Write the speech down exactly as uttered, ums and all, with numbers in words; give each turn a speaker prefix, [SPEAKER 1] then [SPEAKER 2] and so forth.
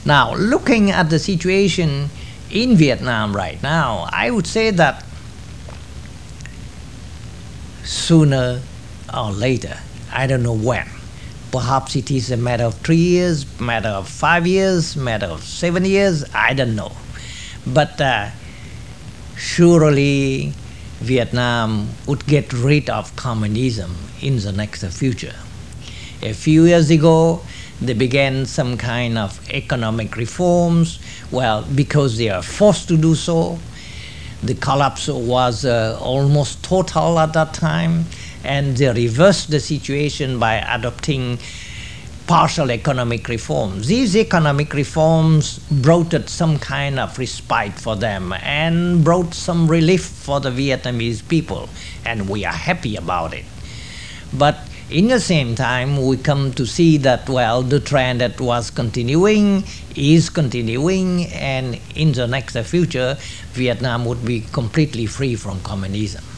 [SPEAKER 1] Now, looking at the situation in Vietnam right now, I would say that sooner or later, I don't know when, perhaps it is a matter of three years, matter of five years, matter of seven years, I don't know. But uh, surely Vietnam would get rid of communism in the next future. A few years ago, they began some kind of economic reforms, well, because they are forced to do so. The collapse was uh, almost total at that time, and they reversed the situation by adopting partial economic reforms. These economic reforms brought some kind of respite for them and brought some relief for the Vietnamese people, and we are happy about it. But in the same time, we come to see that, well, the trend that was continuing is continuing, and in the next future, Vietnam would be completely free from communism.